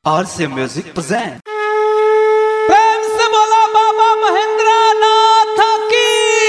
RC Music present। प्रेम से बोला बाबा महेंद्र नाथ की।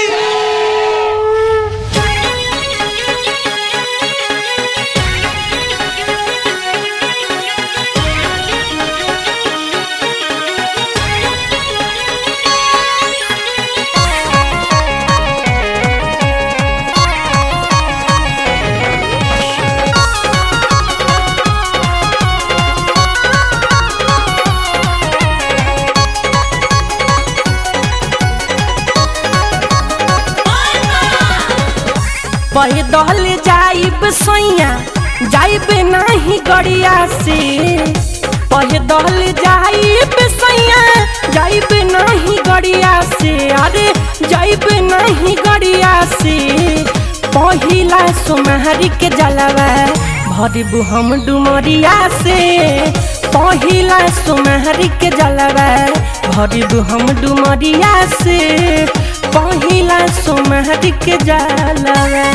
पैदल जाइब सैया जाइब नहीं गड़िया से। पैदल जाइब सैया जाइब नहीं गड़िया से। अरे जाइब नहीं गड़िया से। पहिला सोमहरी के जलवा भरबू हम डुमरिया से। पहिला सोमहरी के जलवा भरबू हम डुमरिया से। पहिला सोमहरी के जलवा।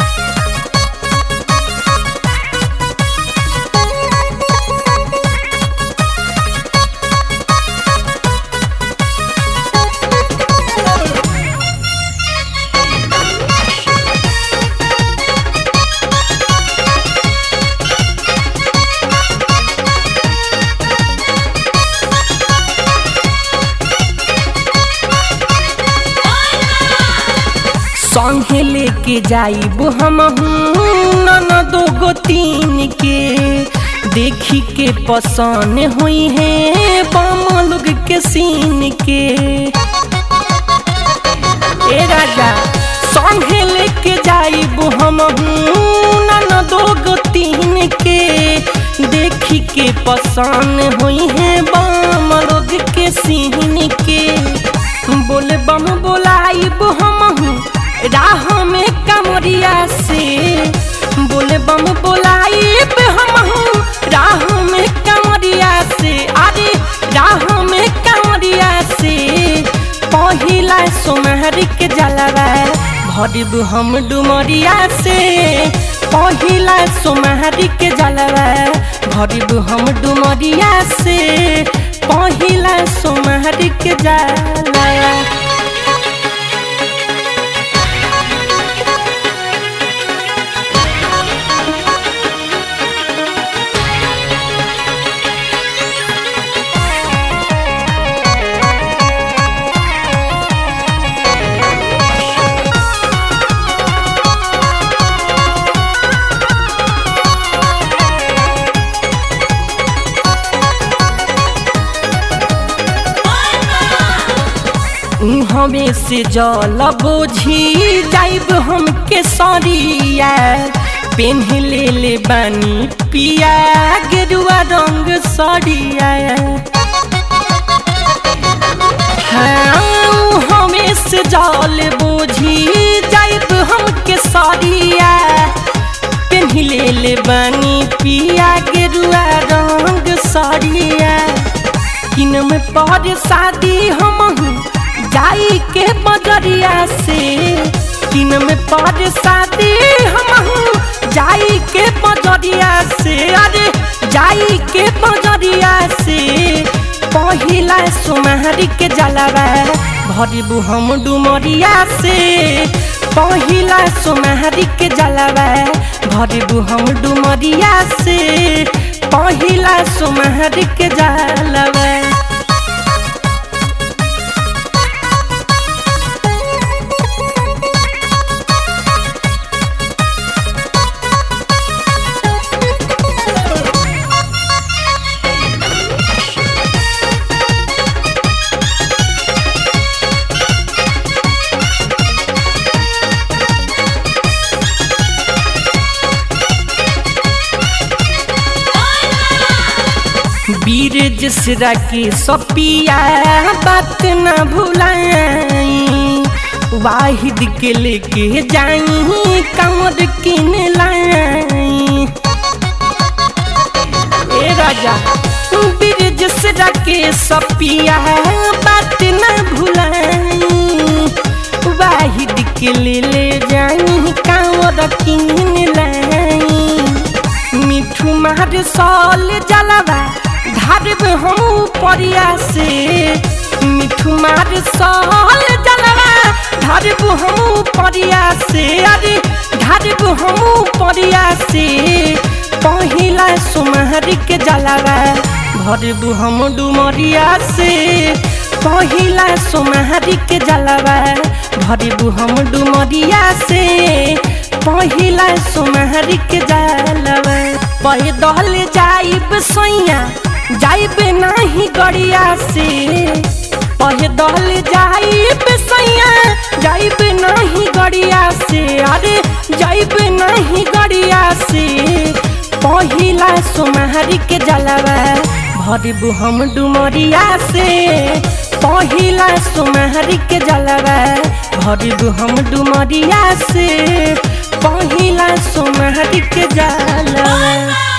संगे लेके जाइब हम ननदो गोतीन के। देखी के पसंद हुई है बामा लोग के सीन के। ए राजा संगे लेके जाइब हम ननदो गोतीन के। देखी के पसंद हुई है बामा लोग के सीन के। बोले बम बोलाइब हम राह में कमरिया से। बोले बम बोलाइब हम राह में कमरिया से। अरे राह में कमरिया से। पहिला सोमहरी के जलवा भरबू हम डुमरिया से। पहिला सोमहरी के जलवा भरबू हम डुमरिया से। पहिला सोमहरी के जलवा। हमें से जल बोझी जाइब हम के सरिया। पेन्ह ले बानी पिया गेरुआ रंग सरिया। हाँ हमें से जल बोझी जाइब हम के सरिया। पेन्ह ले बानी पिया गेरुआ रंग सरिया। किन में पर शादी हम जाई के बजरिया से। किन में पर शादी हम जाई के बजरिया से। अरे जाई के बजरिया से। पहिला सोमहरी के जलवा भरबू हम डुमरिया से। पहिला सोमहरी के जलवा भरबू हम डुमरिया से। पहिला सोमहरी के जलवा। वीर जसरा के सपिया बात न भुलाई। वाहिद के लेके जाई कमर किन लाई। ए राजा वीर जसरा के सपिया बात न भुलाई। वाहिद के ले जाई कमर किन लाई। मिठू मार साल जलवा ढारिब हम परिया से मिठू मार सहल जलवा ढारिब हम परिया से अरे ढारिब हम परिया से पहिला सोमहरी के जलवा भरब हम डुमरिया से पहिला सोमहरी के जलवा भरब हम डुमरिया से पहिला सोमहरी के जलवा पैदल जाइब सैया जाइब नहीं गड़िया से पैदल जाइब सैया जाइब नहीं गड़िया से अरे जाइब नहीं गड़िया से पहिला सोमहरी के जलवा भरब हम डुमरिया से पहिला सोमहरी के जलवा भरब हम डुमरिया से पहिला सोमहरी के जलवा।